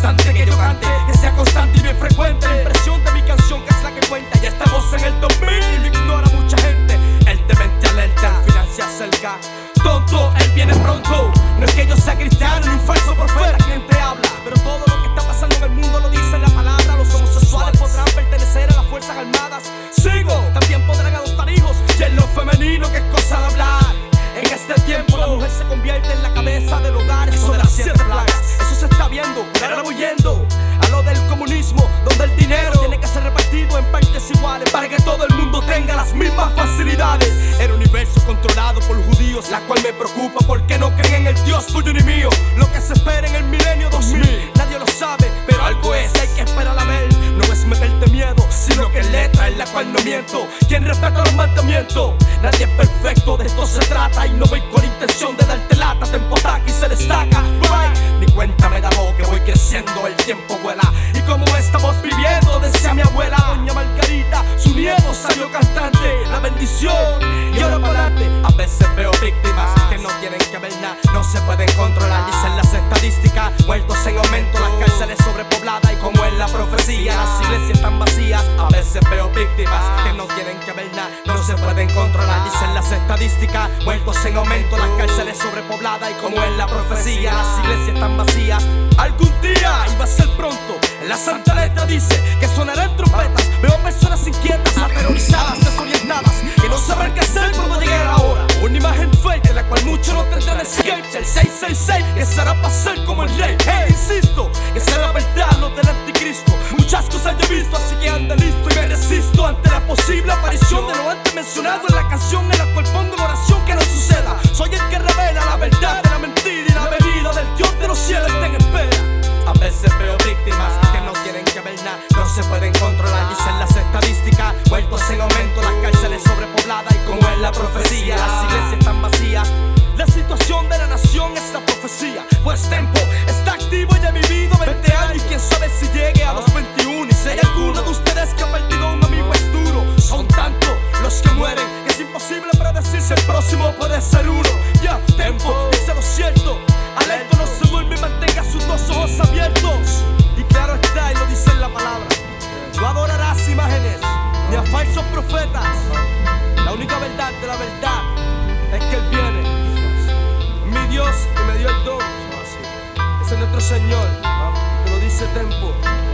constante que yo cante, que sea constante y bien frecuente. La impresión de mi canción que es la que cuenta. Ya estamos en el 2000 y lo ignora mucha gente. El demente alerta, al final se acerca. Tonto, él viene pronto. No es que yo sea cristiano ni un falso profeta quien te habla, pero todo lo que está pasando en el mundo lo dice la palabra. Los homosexuales podrán pertenecer a las fuerzas armadas. Sigo, también podrán adoptar hijos. Y en lo femenino que es cosa de hablar. En este tiempo la mujer se convierte en la cabeza del hogar. Eso de las 7 plagas, eso se está viendo. Pero ahora voy yendo a lo del comunismo, donde el dinero tiene que ser repartido en partes iguales para que todo el mundo tenga las mismas facilidades. El universo controlado por judíos, la cual me preocupa porque no creen en el Dios tuyo ni mío. Lo que se espera en el milenio 2000, nadie lo sabe, pero algo es, hay que esperar a ver. No es meterte miedo, sino que es letra en la cual no miento. Quien respeta los mandamientos, nadie es perfecto, de esto se trata. Y no voy con intención de darte lata, tempo ataca y se destaca. Bye. Ni cuenta me da lo que voy creciendo, el tiempo vuela. Y como estamos viviendo, decía mi abuela doña Margarita, su nieto salió cantante, la bendición y ahora para adelante. A veces veo víctimas que no tienen que ver nada, no se pueden controlar, dicen las estadísticas. Muertos en aumento, las cárceles sobrepobladas y como en la profecía, las iglesias están vacías. A veces veo víctimas que no tienen que ver nada, no se pueden controlar, dicen las estadísticas. Muertos en aumento, las cárceles sobrepobladas y como en la profecía, las iglesias están vacías. Algún día, y va a ser pronto, la Santa Letra dice que sonarán trompetas. Veo personas inquietas, aterrorizadas, desorientadas, que no saben qué hacer cuando llegue la hora. Una imagen fake de la cual muchos no tendrán escape. El 666 que será para ser como el rey. Hey, insisto, que será la verdad, no del anticristo. Muchas cosas yo he visto, así que anda listo y me resisto ante la posible aparición de lo antes mencionado en la canción en la cual pongo en oración que no suceda. Soy el que revela la verdad de la mentira y la venida del Dios de los cielos está en espera. A veces veo víctimas que no tienen que ver nada, no se pueden controlar, dicen las estadísticas. Muertos en aumento, las cárceles sobrepobladas y como en la profecía, las iglesias están vacías. La situación de la nación es la profecía, pues Tempo está activo y he vivido 20 años y quién sabe si llegue a los 21. Y si hay alguno de ustedes que ha perdido a un amigo es duro. Son tantos los que mueren que es imposible predecir si el próximo puede ser uno. Ya, Tempo dice lo cierto, alerta, no se duerme y mantenga sus dos ojos abiertos. Y claro está, y lo dice en la palabra, no adorarás imágenes ni a falsos profetas. La única verdad de la verdad es que Él viene. Mi Dios que me dio el don, ese es nuestro Señor, te lo dice Tempo.